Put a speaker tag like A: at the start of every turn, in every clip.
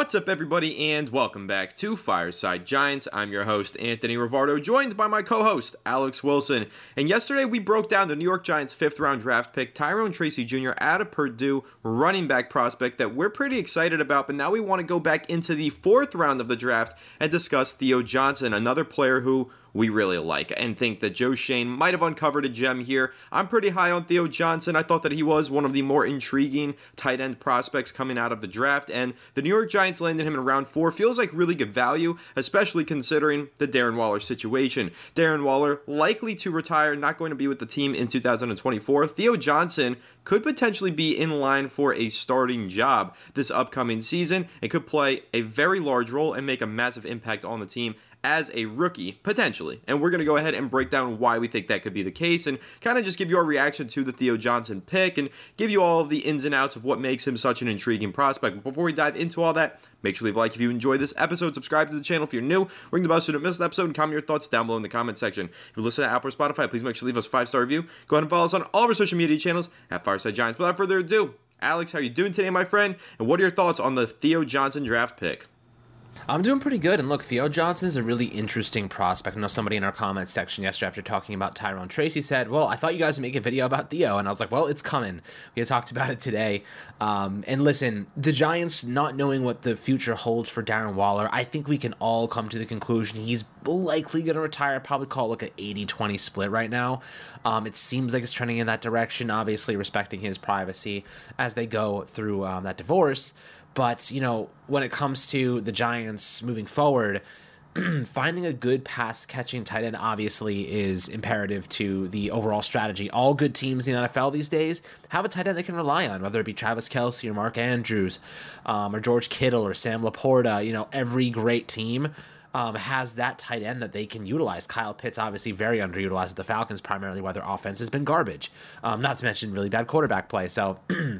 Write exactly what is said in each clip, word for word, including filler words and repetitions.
A: What's up, everybody, and welcome back to Fireside Giants. I'm your host, Anthony Rivardo, joined by my co-host, Alex Wilson. And yesterday, we broke down the New York Giants' fifth-round draft pick, Tyrone Tracy Junior out of Purdue, running back prospect that we're pretty excited about. But now we want to go back into the fourth round of the draft and discuss Theo Johnson, another player who we really like and think that Joe Schoen might have uncovered a gem here. I'm pretty high on Theo Johnson. I thought that he was one of the more intriguing tight end prospects coming out of the draft, and the New York Giants landed him in round four. Feels like really good value, especially considering the Darren Waller situation. Darren Waller likely to retire, not going to be with the team in two thousand twenty-four. Theo Johnson could potentially be in line for a starting job this upcoming season and could play a very large role and make a massive impact on the team as a rookie, potentially. And we're going to go ahead and break down why we think that could be the case and kind of just give you our reaction to the Theo Johnson pick and give you all of the ins and outs of what makes him such an intriguing prospect. But before we dive into all that, make sure to leave a like if you enjoyed this episode, subscribe to the channel if you're new, ring the bell so you don't miss an episode, and comment your thoughts down below in the comment section. If you listen to Apple or Spotify, please make sure to leave us a five-star review. Go ahead and follow us on all of our social media channels at Fireside Giants. Without further ado, Alex, how are you doing today, my friend? And what are your thoughts on the Theo Johnson draft pick?
B: I'm doing pretty good, and look, Theo Johnson is a really interesting prospect. I know somebody in our comments section yesterday after talking about Tyrone Tracy said, well, I thought you guys would make a video about Theo, and I was like, well, it's coming. We had talked about it today, um, and listen, the Giants not knowing what the future holds for Darren Waller, I think we can all come to the conclusion he's likely going to retire. I'd probably call it like an eighty twenty split right now. Um, it seems like it's trending in that direction, obviously respecting his privacy as they go through um, that divorce. But, you know, when it comes to the Giants moving forward, finding a good pass-catching tight end obviously is imperative to the overall strategy. All good teams in the N F L these days have a tight end they can rely on, whether it be Travis Kelce or Mark Andrews um, or George Kittle or Sam Laporta. You know, every great team um, has that tight end that they can utilize. Kyle Pitts obviously very underutilized with the Falcons, primarily where their offense has been garbage, um, not to mention really bad quarterback play. So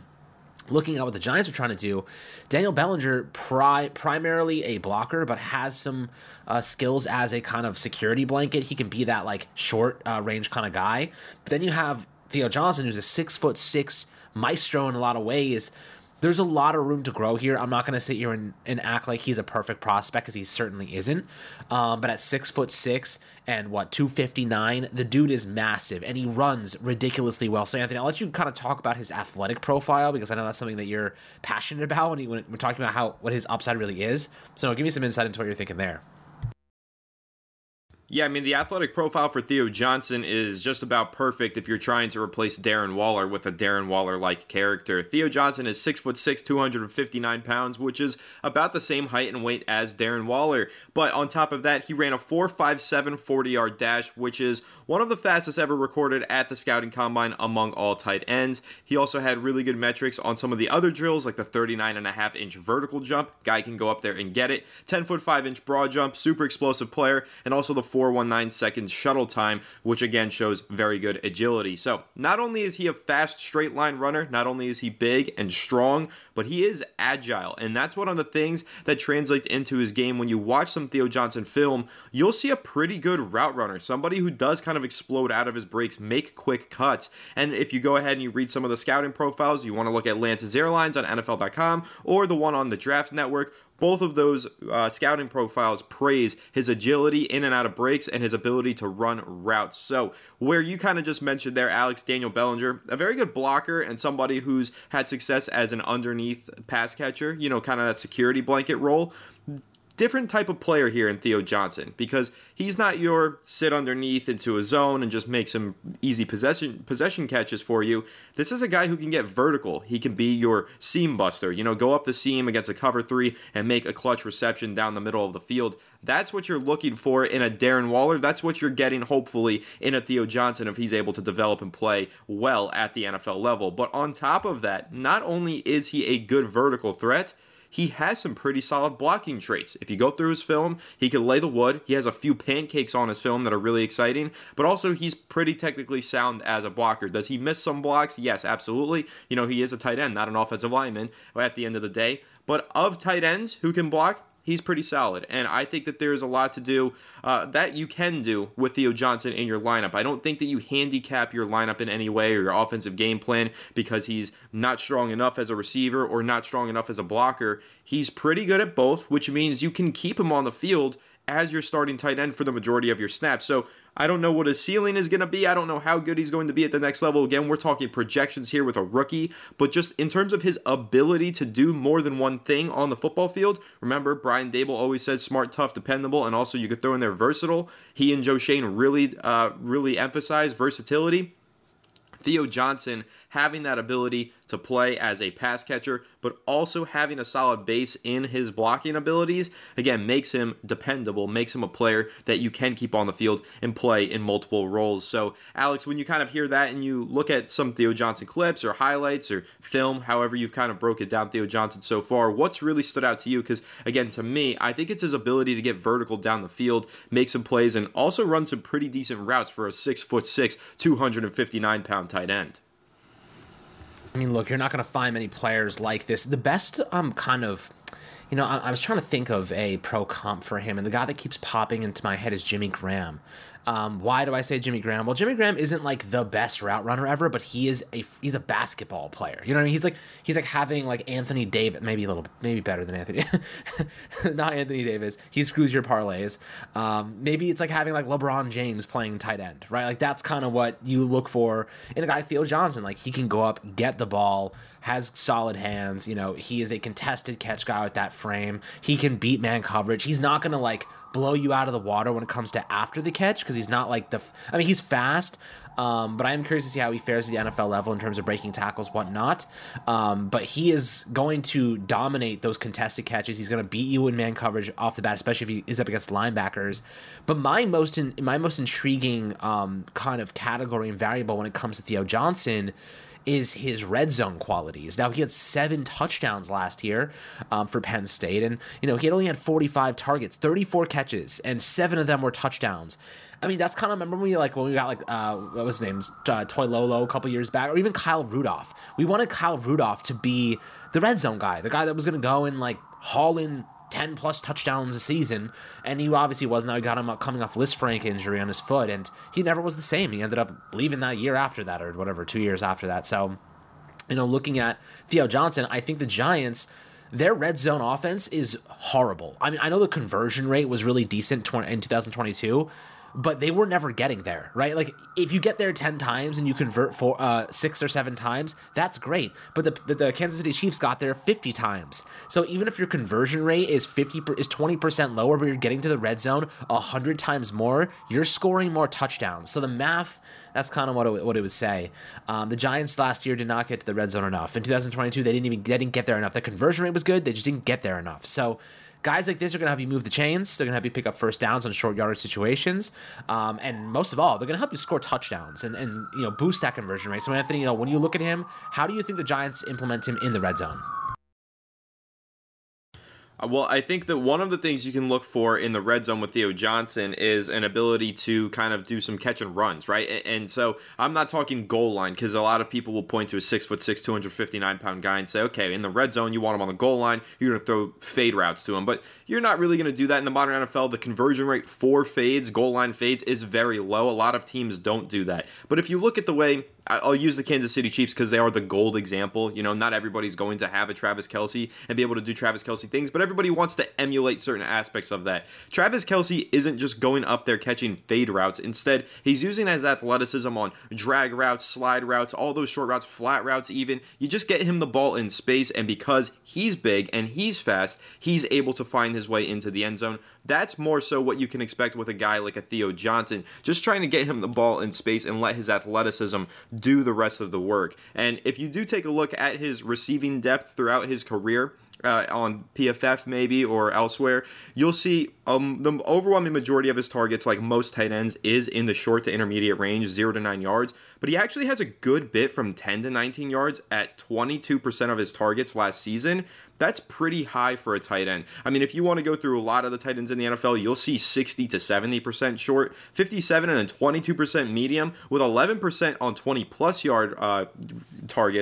B: looking at what the Giants are trying to do, Daniel Bellinger, pri- primarily a blocker, but has some uh, skills as a kind of security blanket. He can be that like short uh, range kind of guy. But then you have Theo Johnson, who's a six foot six maestro in a lot of ways. There's a lot of room to grow here. I'm not going to sit here and, and act like he's a perfect prospect, because he certainly isn't. Um, but at six foot six and what, two fifty-nine, the dude is massive and he runs ridiculously well. So Anthony, I'll let you kind of talk about his athletic profile, because I know that's something that you're passionate about when, he, when we're talking about how what his upside really is. So give me some insight into what you're thinking there.
A: Yeah, I mean, the athletic profile for Theo Johnson is just about perfect if you're trying to replace Darren Waller with a Darren Waller-like character. Theo Johnson is six foot six, two hundred fifty-nine pounds, which is about the same height and weight as Darren Waller. But on top of that, he ran a four five seven forty-yard dash, which is one of the fastest ever recorded at the scouting combine among all tight ends. He also had really good metrics on some of the other drills, like the thirty-nine and a half inch vertical jump. Guy can go up there and get it. ten foot five inch broad jump, super explosive player, and also the four one nine seconds shuttle time, which again shows very good agility. So not only is he a fast straight line runner, not only is he big and strong, but he is agile, and that's one of the things that translates into his game. When you watch some Theo Johnson film, you'll see a pretty good route runner, somebody who does kind of explode out of his breaks, make quick cuts. And if you go ahead and you read some of the scouting profiles, you want to look at Lance's Airlines on N F L dot com or the one on the Draft Network. Both of those uh, scouting profiles praise his agility in and out of breaks and his ability to run routes. So where you kind of just mentioned there, Alex, Daniel Bellinger, a very good blocker and somebody who's had success as an underneath pass catcher, you know, kind of that security blanket role. Different type of player here in Theo Johnson, because he's not your sit underneath into a zone and just make some easy possession possession catches for you. This is a guy who can get vertical. He can be your seam buster, you know, go up the seam against a cover three and make a clutch reception down the middle of the field. That's what you're looking for in a Darren Waller. That's what you're getting, hopefully, in a Theo Johnson if he's able to develop and play well at the N F L level. But on top of that, not only is he a good vertical threat, he has some pretty solid blocking traits. If you go through his film, he can lay the wood. He has a few pancakes on his film that are really exciting, but also he's pretty technically sound as a blocker. Does he miss some blocks? Yes, absolutely. You know, he is a tight end, not an offensive lineman at the end of the day. But of tight ends who can block, he's pretty solid. And I think that there's a lot to do uh, that you can do with Theo Johnson in your lineup. I don't think that you handicap your lineup in any way or your offensive game plan because he's not strong enough as a receiver or not strong enough as a blocker. He's pretty good at both, which means you can keep him on the field as your starting tight end for the majority of your snaps. So I don't know what his ceiling is going to be. I don't know how good he's going to be at the next level. Again, we're talking projections here with a rookie, but just in terms of his ability to do more than one thing on the football field, remember, Brian Dable always says smart, tough, dependable, and also you could throw in there versatile. He and Joe Schoen really, uh, really emphasize versatility. Theo Johnson having that ability to play as a pass catcher, but also having a solid base in his blocking abilities, again, makes him dependable, makes him a player that you can keep on the field and play in multiple roles. So, Alex, when you kind of hear that and you look at some Theo Johnson clips or highlights or film, however you've kind of broke it down Theo Johnson so far, what's really stood out to you? Because, again, to me, I think it's his ability to get vertical down the field, make some plays, and also run some pretty decent routes for a six foot six, two hundred fifty-nine pound tight end.
B: I mean, look, you're not going to find many players like this. The best um, kind of, you know, I, I was trying to think of a pro comp for him, and the guy that keeps popping into my head is Jimmy Graham. Um, why do I say Jimmy Graham? Well, Jimmy Graham isn't like the best route runner ever, but he is a he's a basketball player. You know what I mean? He's like he's like having like Anthony Davis, maybe a little maybe better than Anthony, not Anthony Davis. He screws your parlays. Um, maybe it's like having like LeBron James playing tight end, right? Like that's kind of what you look for in a guy Theo Johnson. Like he can go up, get the ball, has solid hands. You know, he is a contested catch guy with that frame. He can beat man coverage. He's not gonna like blow you out of the water when it comes to after the catch because he's not like the I mean he's fast, um, but I am curious to see how he fares at the N F L level in terms of breaking tackles, whatnot. Um, but he is going to dominate those contested catches. He's going to beat you in man coverage off the bat, especially if he is up against linebackers. But my most in, my most intriguing um, kind of category and variable when it comes to Theo Johnson is his red zone qualities. Now, he had seven touchdowns last year um, for Penn State, and you know he had only had forty-five targets, thirty-four catches, and seven of them were touchdowns. I mean, that's kind of, remember when we like when we got like uh, what was his name, uh, Toy Lolo a couple years back, or even Kyle Rudolph. We wanted Kyle Rudolph to be the red zone guy, the guy that was going to go and like haul in ten plus touchdowns a season, and he obviously was. Now he got him up coming off Lisfranc injury on his foot, and he never was the same. He ended up leaving that year after that, or whatever, two years after that. So, you know, looking at Theo Johnson, I think the Giants, their red zone offense is horrible. I mean, I know the conversion rate was really decent in two thousand twenty-two, but they were never getting there, right? Like, if you get there ten times and you convert for uh, six or seven times, that's great. But the but the Kansas City Chiefs got there fifty times. So even if your conversion rate is fifty is twenty percent lower, but you're getting to the red zone one hundred times more, you're scoring more touchdowns. So the math, that's kind of what it, what it would say. Um, the Giants last year did not get to the red zone enough. In two thousand twenty-two, they didn't even they didn't get there enough. The conversion rate was good, they just didn't get there enough. So guys like this are going to help you move the chains. They're going to help you pick up first downs on short yardage situations. Um, and most of all, they're going to help you score touchdowns and, and you know boost that conversion rate. So, Anthony, you know, when you look at him, how do you think the Giants implement him in the red zone?
A: Well, I think that one of the things you can look for in the red zone with Theo Johnson is an ability to kind of do some catch and runs, right? And so I'm not talking goal line, because a lot of people will point to a six foot six, two hundred fifty-nine pound guy and say, okay, in the red zone, you want him on the goal line, you're going to throw fade routes to him. But you're not really going to do that in the modern N F L. The conversion rate for fades, goal line fades, is very low. A lot of teams don't do that. But if you look at the way, I'll use the Kansas City Chiefs because they are the gold example. You know, not everybody's going to have a Travis Kelce and be able to do Travis Kelce things, but everybody wants to emulate certain aspects of that. Travis Kelce isn't just going up there catching fade routes. Instead, he's using his athleticism on drag routes, slide routes, all those short routes, flat routes even. You just get him the ball in space, and because he's big and he's fast, he's able to find his way into the end zone. That's more so what you can expect with a guy like a Theo Johnson, just trying to get him the ball in space and let his athleticism do the rest of the work. And if you do take a look at his receiving depth throughout his career, Uh, on P F F maybe or elsewhere, you'll see um, the overwhelming majority of his targets, like most tight ends, is in the short to intermediate range, zero to nine yards. But he actually has a good bit from ten to nineteen yards at twenty-two percent of his targets last season. That's pretty high for a tight end. I mean, if you want to go through a lot of the tight ends in the N F L, you'll see sixty to seventy percent short, fifty-seven and then twenty-two percent medium, with eleven percent on twenty plus yard uh, targets.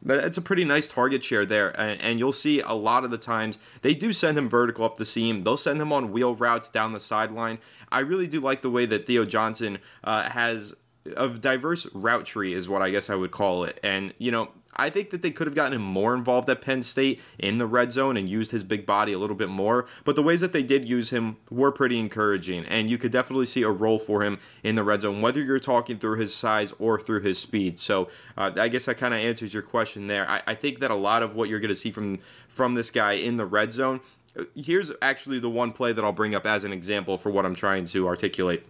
A: That's a pretty nice target share there, and, and you'll see a lot of the times they do send him vertical up the seam. They'll send him on wheel routes down the sideline. I really do like the way that Theo Johnson uh, has a diverse route tree, is what I guess I would call it. And, you know, I think that they could have gotten him more involved at Penn State in the red zone and used his big body a little bit more. But the ways that they did use him were pretty encouraging. And you could definitely see a role for him in the red zone, whether you're talking through his size or through his speed. So uh, I guess that kind of answers your question there. I, I think that a lot of what you're going to see from, from this guy in the red zone, here's actually the one play that I'll bring up as an example for what I'm trying to articulate.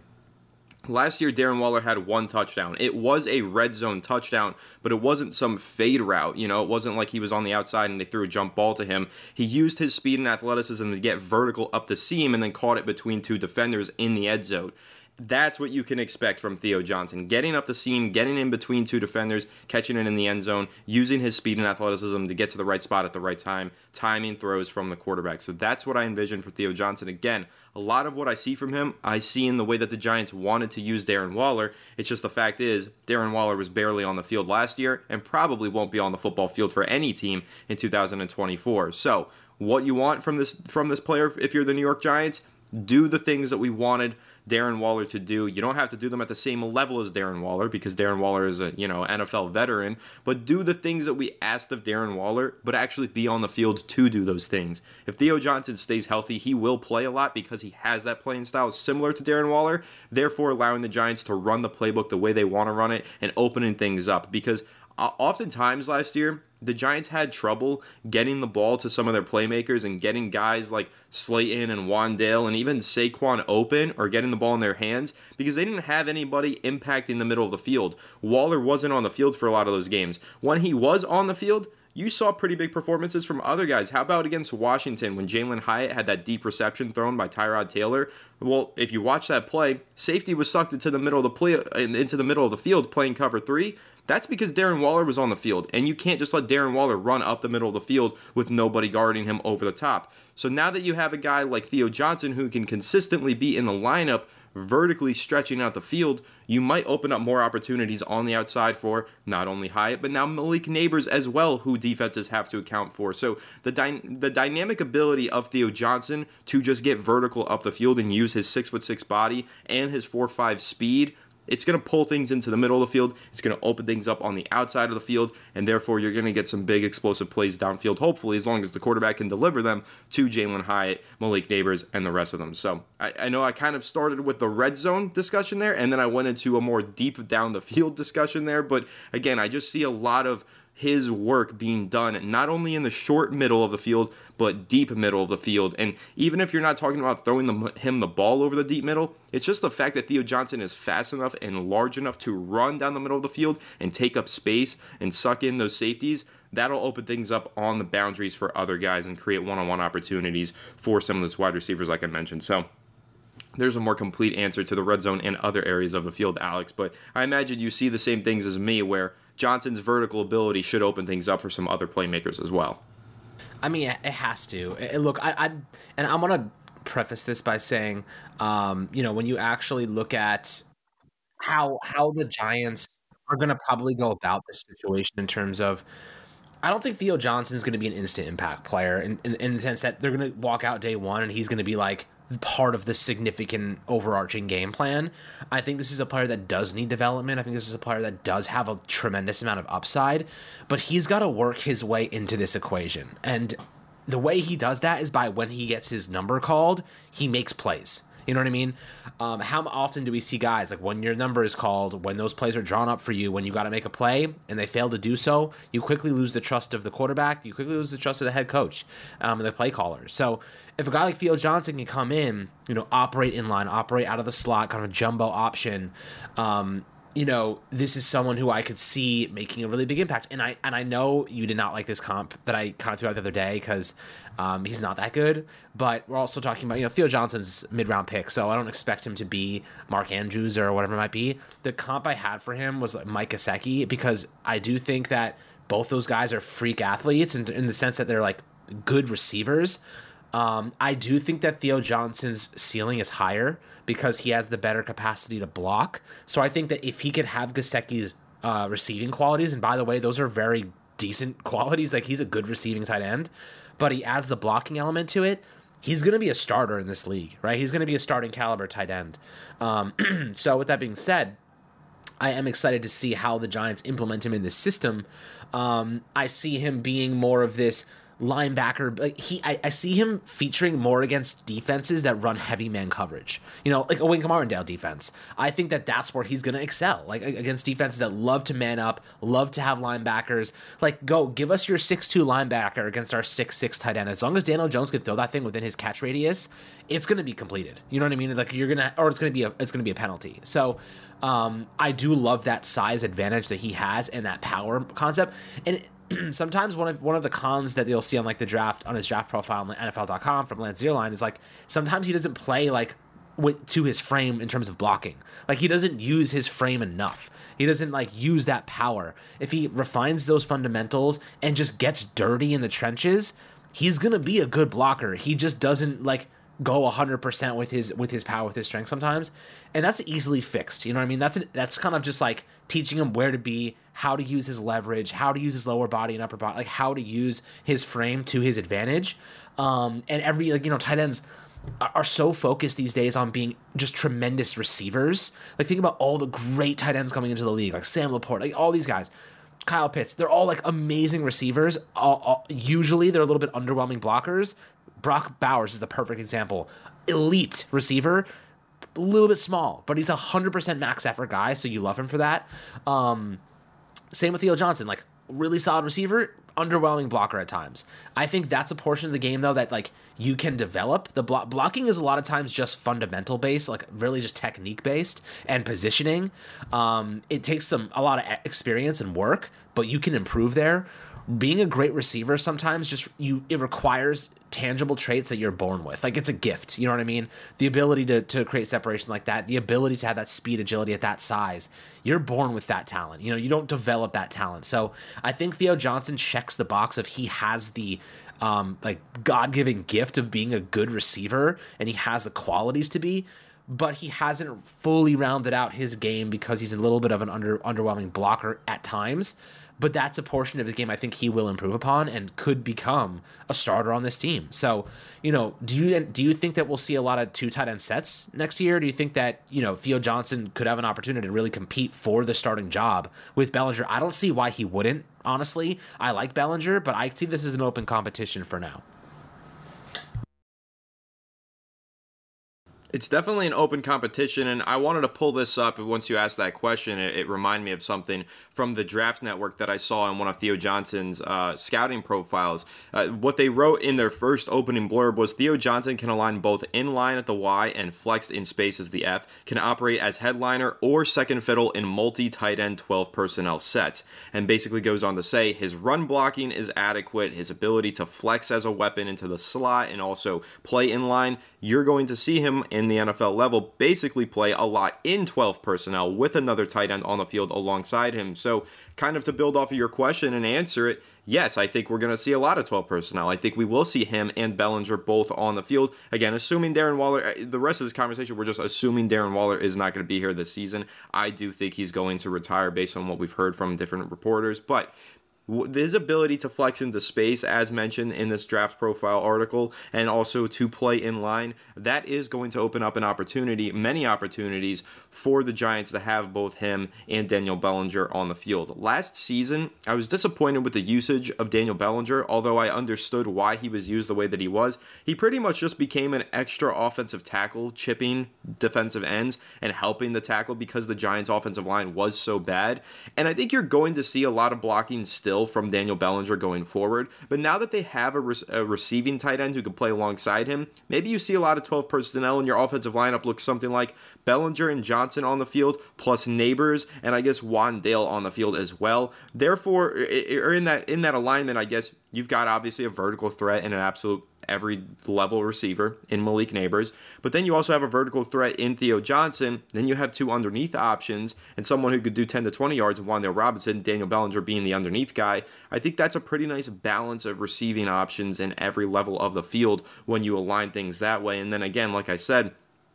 A: Last year, Darren Waller had one touchdown. It was a red zone touchdown, but it wasn't some fade route. You know, it wasn't like he was on the outside and they threw a jump ball to him. He used his speed and athleticism to get vertical up the seam and then caught it between two defenders in the end zone. That's what you can expect from Theo Johnson. Getting up the seam, getting in between two defenders, catching it in the end zone, using his speed and athleticism to get to the right spot at the right time, timing throws from the quarterback. So that's what I envision for Theo Johnson. Again, a lot of what I see from him, I see in the way that the Giants wanted to use Darren Waller. It's just the fact is, Darren Waller was barely on the field last year and probably won't be on the football field for any team in two thousand twenty-four. So what you want from this from this player, if you're the New York Giants, do the things that we wanted Darren Waller to do. You don't have to do them at the same level as Darren Waller because Darren Waller is a, you know, N F L veteran, but do the things that we asked of Darren Waller, but actually be on the field to do those things. If Theo Johnson stays healthy, he will play a lot because he has that playing style similar to Darren Waller, therefore allowing the Giants to run the playbook the way they want to run it and opening things up, because uh, oftentimes last year, the Giants had trouble getting the ball to some of their playmakers and getting guys like Slayton and Wandale and even Saquon open or getting the ball in their hands because they didn't have anybody impacting the middle of the field. Waller wasn't on the field for a lot of those games. When he was on the field, you saw pretty big performances from other guys. How about against Washington when Jalen Hyatt had that deep reception thrown by Tyrod Taylor? Well, if you watch that play, safety was sucked into the middle of the play, into the middle of the field playing cover three. That's because Darren Waller was on the field, and you can't just let Darren Waller run up the middle of the field with nobody guarding him over the top. So now that you have a guy like Theo Johnson who can consistently be in the lineup, vertically stretching out the field, you might open up more opportunities on the outside for not only Hyatt, but now Malik Neighbors as well, who defenses have to account for. So the dy- the dynamic ability of Theo Johnson to just get vertical up the field and use his six foot six body and his four five speed, it's going to pull things into the middle of the field. It's going to open things up on the outside of the field, and therefore you're going to get some big explosive plays downfield, hopefully, as long as the quarterback can deliver them to Jalen Hyatt, Malik Neighbors, and the rest of them. So I, I know I kind of started with the red zone discussion there, and then I went into a more deep down the field discussion there. But again, I just see a lot of his work being done not only in the short middle of the field, but deep middle of the field. And even if you're not talking about throwing the, him the ball over the deep middle, it's just the fact that Theo Johnson is fast enough and large enough to run down the middle of the field and take up space and suck in those safeties. That'll open things up on the boundaries for other guys and create one-on-one opportunities for some of those wide receivers like I mentioned. So there's a more complete answer to the red zone and other areas of the field, Alex. But I imagine you see the same things as me, where Johnson's vertical ability should open things up for some other playmakers as well.
B: I mean, it has to. It, look, I, I and I'm gonna preface this by saying, um, you know, when you actually look at how how the Giants are gonna probably go about this situation in terms of, I don't think Theo Johnson is going to be an instant impact player in, in, in the sense that they're going to walk out day one and he's going to be like part of the significant overarching game plan. I think this is a player that does need development. I think this is a player that does have a tremendous amount of upside, but he's got to work his way into this equation. And the way he does that is by when he gets his number called, he makes plays. You know what I mean? Um, how often do we see guys, like when your number is called, when those plays are drawn up for you, when you got to make a play and they fail to do so, you quickly lose the trust of the quarterback, you quickly lose the trust of the head coach um, and the play caller. So if a guy like Theo Johnson can come in, you know, operate in line, operate out of the slot, kind of a jumbo option, um, you know, this is someone who I could see making a really big impact. And I and I know you did not like this comp that I kind of threw out the other day because um, he's not that good. But we're also talking about, you know, Theo Johnson's mid-round pick, so I don't expect him to be Mark Andrews or whatever it might be. The comp I had for him was like Mike Gesicki, because I do think that both those guys are freak athletes in, in the sense that they're like good receivers. Um, I do think that Theo Johnson's ceiling is higher because he has the better capacity to block. So I think that if he could have Gesicki's uh, receiving qualities, and by the way, those are very decent qualities. Like, he's a good receiving tight end, but he adds the blocking element to it. He's going to be a starter in this league, right? He's going to be a starting caliber tight end. Um, so with that being said, I am excited to see how the Giants implement him in this system. Um, I see him being more of this linebacker. Like he, I, I see him featuring more against defenses that run heavy man coverage. You know, like a Wink Martindale defense. I think that that's where he's going to excel. Like against defenses that love to man up, love to have linebackers. Like, go give us your six two linebacker against our six six tight end. As long as Daniel Jones can throw that thing within his catch radius, it's going to be completed. You know what I mean? Like you're gonna, or it's going to be a, it's going to be a penalty. So. Um, I do love that size advantage that he has and that power concept. And it, sometimes one of one of the cons that you'll see on like the draft on his draft profile on N F L dot com from Lance Zierlein is like sometimes he doesn't play like with, to his frame in terms of blocking. Like he doesn't use his frame enough. He doesn't like use that power. If he refines those fundamentals and just gets dirty in the trenches, he's gonna be a good blocker. He just doesn't like go one hundred percent with his with his power, with his strength sometimes, and that's easily fixed. You know what I mean? That's an, that's kind of just like teaching him where to be, how to use his leverage, how to use his lower body and upper body, like how to use his frame to his advantage. Um, and every like you know tight ends are so focused these days on being just tremendous receivers. Like think about all the great tight ends coming into the league, like Sam Laporte, like all these guys. Kyle Pitts, they're all like amazing receivers. All, all, usually they're a little bit underwhelming blockers. Brock Bowers is the perfect example. Elite receiver, a little bit small, but he's a one hundred percent max effort guy, so you love him for that. Um, same with Theo Johnson, like really solid receiver, underwhelming blocker at times. I think that's a portion of the game, though, that like you can develop. The blo- blocking is a lot of times just fundamental based, like really just technique based and positioning. Um, it takes some a lot of experience and work, but you can improve there. Being a great receiver sometimes just you it requires tangible traits that you're born with. Like it's a gift, you know what I mean? The ability to to create separation like that, the ability to have that speed, agility at that size. You're born with that talent. You know, you don't develop that talent. So I think Theo Johnson checks the box of he has the um like God-given gift of being a good receiver and he has the qualities to be, but he hasn't fully rounded out his game because he's a little bit of an under underwhelming blocker at times. But that's a portion of his game I think he will improve upon and could become a starter on this team. So, you know, do you do you think that we'll see a lot of two tight end sets next year? Do you think that, you know, Theo Johnson could have an opportunity to really compete for the starting job with Bellinger? I don't see why he wouldn't, honestly. I like Bellinger, but I see this as an open competition for now.
A: It's definitely an open competition, and I wanted to pull this up. Once you asked that question, it, it reminded me of something from the Draft Network that I saw in one of Theo Johnson's uh, scouting profiles. Uh, what they wrote in their first opening blurb was Theo Johnson can align both in line at the Y and flexed in space as the F, can operate as headliner or second fiddle in multi-tight end twelve personnel sets, and basically goes on to say his run blocking is adequate, his ability to flex as a weapon into the slot and also play in line. You're going to see him in the N F L level basically play a lot in twelve personnel with another tight end on the field alongside him. So kind of to build off of your question and answer it, yes, I think we're going to see a lot of twelve personnel. I think we will see him and Bellinger both on the field. Again, assuming Darren Waller, the rest of this conversation, we're just assuming Darren Waller is not going to be here this season. I do think he's going to retire based on what we've heard from different reporters, but his ability to flex into space, as mentioned in this draft profile article, and also to play in line, that is going to open up an opportunity, many opportunities for the Giants to have both him and Daniel Bellinger on the field. Last season, I was disappointed with the usage of Daniel Bellinger, although I understood why he was used the way that he was. He pretty much just became an extra offensive tackle, chipping defensive ends and helping the tackle because the Giants' offensive line was so bad. And I think you're going to see a lot of blocking still from Daniel Bellinger going forward, but now that they have a, re- a receiving tight end who can play alongside him, maybe you see a lot of twelve personnel and your offensive lineup looks something like Bellinger and Johnson on the field, plus Neighbors and I guess Wandale on the field as well. Therefore, or in that in that alignment, I guess you've got obviously a vertical threat and an absolute every level receiver in Malik Neighbors, but then you also have a vertical threat in Theo Johnson. Then you have two underneath options and someone who could do ten to twenty yards, Wandale Robinson, Daniel Bellinger being the underneath guy. I think that's a pretty nice balance of receiving options in every level of the field when you align things that way. And then again, like I said,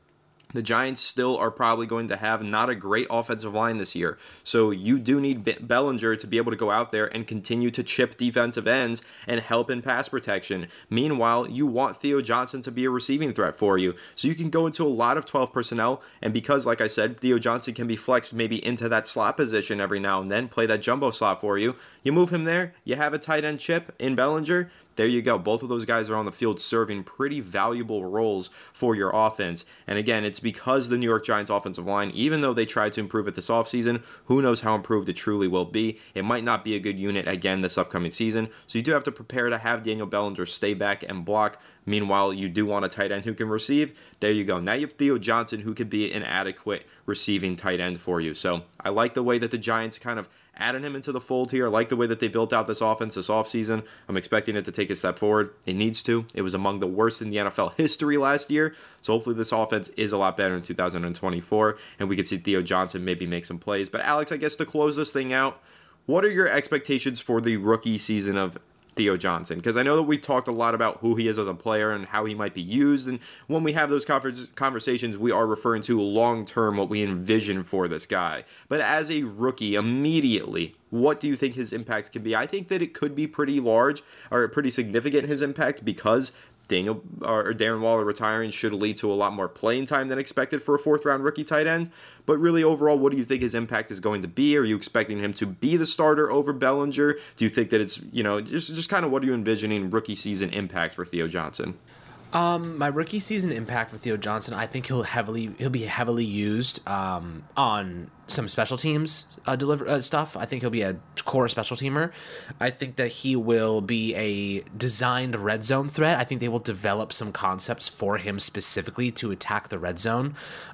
A: the Giants still are probably going to have not a great offensive line this year. So you do need Be- Bellinger to be able to go out there and continue to chip defensive ends and help in pass protection. Meanwhile, you want Theo Johnson to be a receiving threat for you. So you can go into a lot of twelve personnel, and because, like I said, Theo Johnson can be flexed maybe into that slot position every now and then, play that jumbo slot for you. You move him there, you have a tight end chip in Bellinger. There you go. Both of those guys are on the field serving pretty valuable roles for your offense. And again, it's because the New York Giants offensive line, even though they tried to improve it this offseason, who knows how improved it truly will be. It might not be a good unit again this upcoming season. So you do have to prepare to have Daniel Bellinger stay back and block. Meanwhile, you do want a tight end who can receive. There you go. Now you have Theo Johnson who could be an adequate receiving tight end for you. So I like the way that the Giants kind of added him into the fold here. I like the way that they built out this offense this offseason. I'm expecting it to take a step forward. It needs to. It was among the worst in the N F L history last year. So hopefully this offense is a lot better in two thousand twenty-four, and we can see Theo Johnson maybe make some plays. But Alex, I guess to close this thing out, what are your expectations for the rookie season of Theo Johnson? Because I know that we talked a lot about who he is as a player and how he might be used, and when we have those conversations, we are referring to long-term what we envision for this guy. But as a rookie, immediately, what do you think his impact can be? I think that it could be pretty large or pretty significant, his impact, because Daniel or Darren Waller retiring should lead to a lot more playing time than expected for a fourth round rookie tight end. But really overall, what do you think his impact is going to be? Are you expecting him to be the starter over Bellinger? Do you think that it's, you know, just, just kind of what are you envisioning rookie season impact for Theo Johnson?
B: Um, my rookie season impact with Theo Johnson, I think he'll heavily he'll be heavily used um, on some special teams uh, deliver uh, stuff. I think he'll be a core special teamer. I think that he will be a designed red zone threat. I think they will develop some concepts for him specifically to attack the red zone.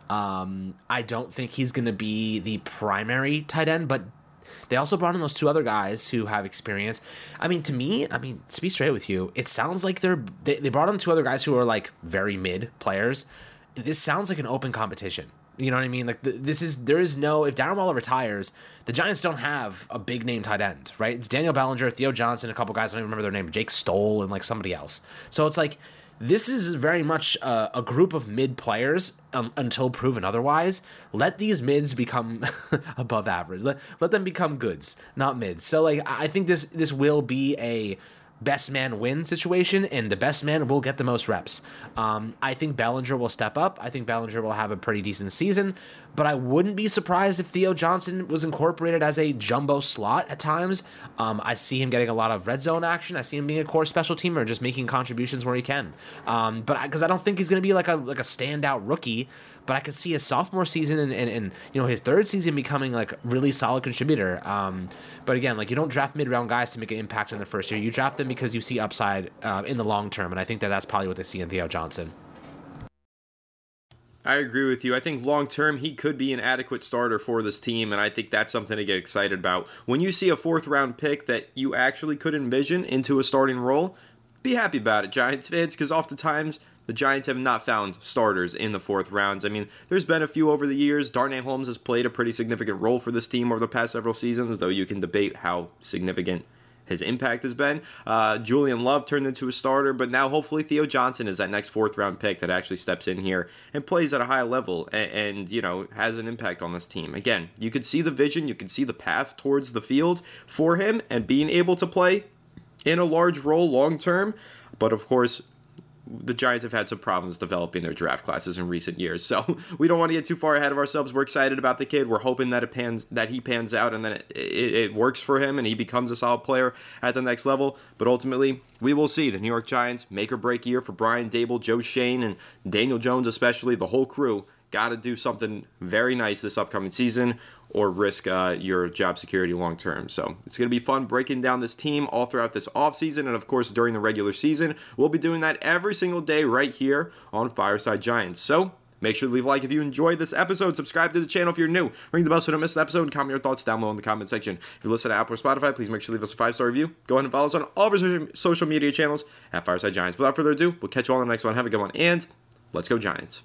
B: Um, I don't think he's going to be the primary tight end, but they also brought in those two other guys who have experience. I mean, to me, I mean, to be straight with you, it sounds like they're they, they brought in two other guys who are like very mid players. This sounds like an open competition. You know what I mean? Like the, this is there is no if Darren Waller retires, the Giants don't have a big name tight end, right? It's Daniel Bellinger, Theo Johnson, a couple guys I don't even remember their name, Jake Stoll, and like somebody else. So it's like this is very much a, a group of mid players um, until proven otherwise. Let these mids become above average. Let, let them become goods, not mids. So like I think this this will be a best man win situation, and the best man will get the most reps. Um, I think Bellinger will step up. I think Bellinger will have a pretty decent season, but I wouldn't be surprised if Theo Johnson was incorporated as a jumbo slot at times. Um, I see him getting a lot of red zone action. I see him being a core special teamer, just making contributions where he can. Um, but because I, I don't think he's going to be like a like a standout rookie, but I could see his sophomore season and, and, and you know his third season becoming like really solid contributor. Um, but again, like you don't draft mid round guys to make an impact in the first year. You draft them because you see upside uh, in the long term, and I think that that's probably what they see in Theo Johnson.
A: I agree with you. I think long term he could be an adequate starter for this team, and I think that's something to get excited about. When you see a fourth round pick that you actually could envision into a starting role, be happy about it, Giants fans, because oftentimes the Giants have not found starters in the fourth rounds. I mean, there's been a few over the years. Darnay Holmes has played a pretty significant role for this team over the past several seasons, though you can debate how significant his impact has been. Uh, Julian Love turned into a starter, but now hopefully Theo Johnson is that next fourth round pick that actually steps in here and plays at a high level and, and you know, has an impact on this team. Again, you could see the vision, you could see the path towards the field for him and being able to play in a large role long term, but of course, the Giants have had some problems developing their draft classes in recent years, so we don't want to get too far ahead of ourselves. We're excited about the kid. We're hoping that it pans, that he pans out, and that it, it, it works for him, and he becomes a solid player at the next level. But ultimately, we will see the New York Giants make or break year for Brian Daboll, Joe Schoen, and Daniel Jones, especially the whole crew. Got to do something very nice this upcoming season, or risk uh, your job security long term. So it's going to be fun breaking down this team all throughout this offseason, and of course during the regular season. We'll be doing that every single day right here on Fireside Giants. So make sure to leave a like if you enjoyed this episode. Subscribe to the channel if you're new. Ring the bell so you don't miss an episode, and comment your thoughts down below in the comment section. If you listen to Apple or Spotify, please make sure to leave us a five-star review. Go ahead and follow us on all of our social media channels at Fireside Giants. Without further ado, we'll catch you all in the next one. Have a good one, and let's go Giants.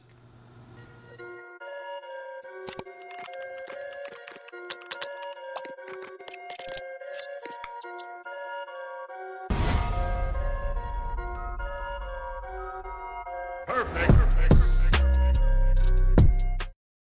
C: Perfect.